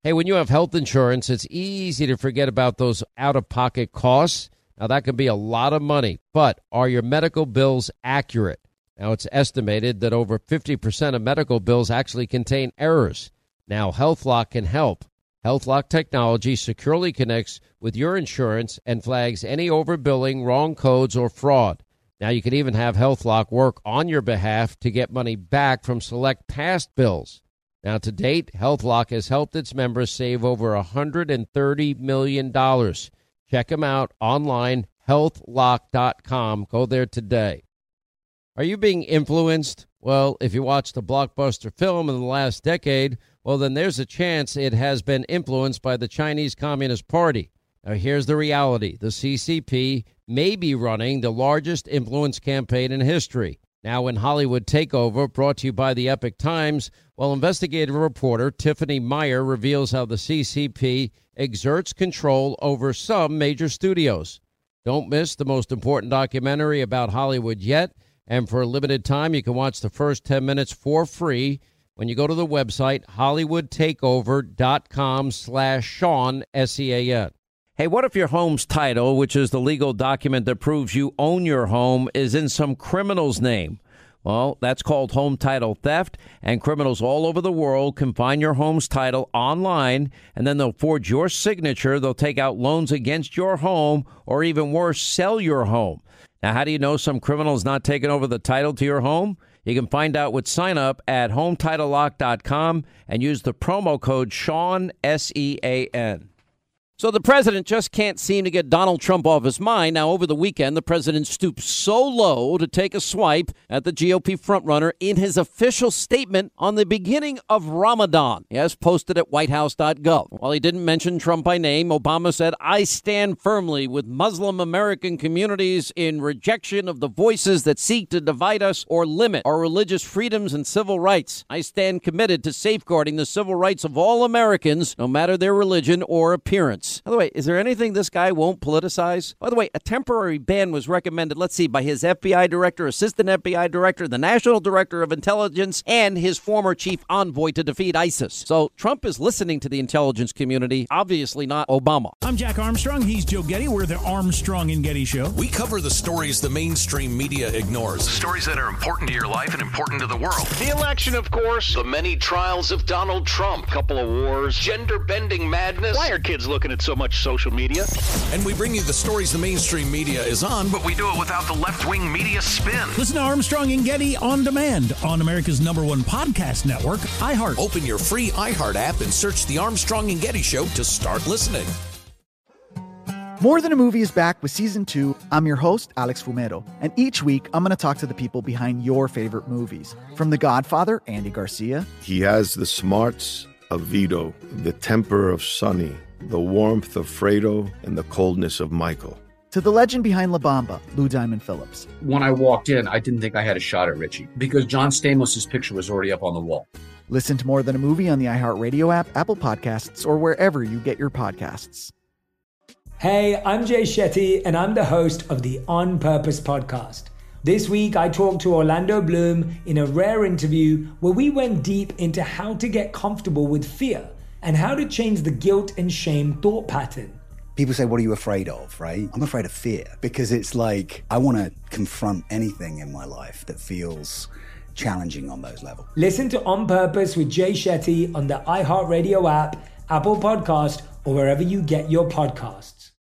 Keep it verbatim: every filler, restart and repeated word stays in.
Hey, when you have health insurance, it's easy to forget about those out-of-pocket costs. Now, that can be a lot of money, but are your medical bills accurate? Now, it's estimated that over fifty percent of medical bills actually contain errors. Now, HealthLock can help. HealthLock technology securely connects with your insurance and flags any overbilling, wrong codes, or fraud. Now, you can even have HealthLock work on your behalf to get money back from select past bills. Now, to date, HealthLock has helped its members save over one hundred thirty million dollars. Check them out online, health lock dot com. Go there today. Are you being influenced? Well, if you watched a blockbuster film in the last decade, well, then there's a chance it has been influenced by the Chinese Communist Party. Now, here's the reality. The C C P may be running the largest influence campaign in history. Now, in Hollywood Takeover, brought to you by the Epic Times, well, investigative reporter Tiffany Meyer reveals how the C C P exerts control over some major studios. Don't miss the most important documentary about Hollywood yet. And for a limited time, you can watch the first ten minutes for free when you go to the website hollywood takeover dot com slash Sean, S E A N. Hey, what if your home's title, which is the legal document that proves you own your home, is in some criminal's name? Well, that's called home title theft, and criminals all over the world can find your home's title online, and then they'll forge your signature. They'll take out loans against your home, or even worse, sell your home. Now, how do you know some criminal's not taking over the title to your home? You can find out with sign up at home title lock dot com and use the promo code Sean, S E A N. So the president just can't seem to get Donald Trump off his mind. Now, over the weekend, the president stooped so low to take a swipe at the G O P frontrunner in his official statement on the beginning of Ramadan. Yes, posted at white house dot gov. While he didn't mention Trump by name, Obama said, "I stand firmly with Muslim American communities in rejection of the voices that seek to divide us or limit our religious freedoms and civil rights. I stand committed to safeguarding the civil rights of all Americans, no matter their religion or appearance." By the way, is there anything this guy won't politicize? By the way, a temporary ban was recommended, let's see, by his F B I director, assistant F B I director, the national director of intelligence, and his former chief envoy to defeat ISIS. So Trump is listening to the intelligence community, obviously not Obama. I'm Jack Armstrong. He's Joe Getty. We're the Armstrong and Getty Show. We cover the stories the mainstream media ignores. The stories that are important to your life and important to the world. The election, of course. The many trials of Donald Trump. Couple of wars. Gender-bending madness. Why are kids looking at so much social media? And we bring you the stories the mainstream media is on, but we do it without the left-wing media spin. Listen to Armstrong and Getty on demand on America's number one podcast network, iHeart. Open your free iHeart app and search the Armstrong and Getty Show to start listening. More Than a Movie is back with season two. I'm your host, Alex Fumero, and each week I'm going to talk to the people behind your favorite movies. From The Godfather, Andy Garcia. He has the smarts of Vito, the temper of Sonny, the warmth of Fredo, and the coldness of Michael. To the legend behind La Bamba, Lou Diamond Phillips. When I walked in, I didn't think I had a shot at Richie because John Stamos' picture was already up on the wall. Listen to More Than a Movie on the iHeartRadio app, Apple Podcasts, or wherever you get your podcasts. Hey, I'm Jay Shetty, and I'm the host of the On Purpose podcast. This week, I talked to Orlando Bloom in a rare interview where we went deep into how to get comfortable with fear and how to change the guilt and shame thought pattern. People say, what are you afraid of, right? I'm afraid of fear because it's like I want to confront anything in my life that feels challenging on those levels. Listen to On Purpose with Jay Shetty on the iHeartRadio app, Apple Podcast, or wherever you get your podcasts.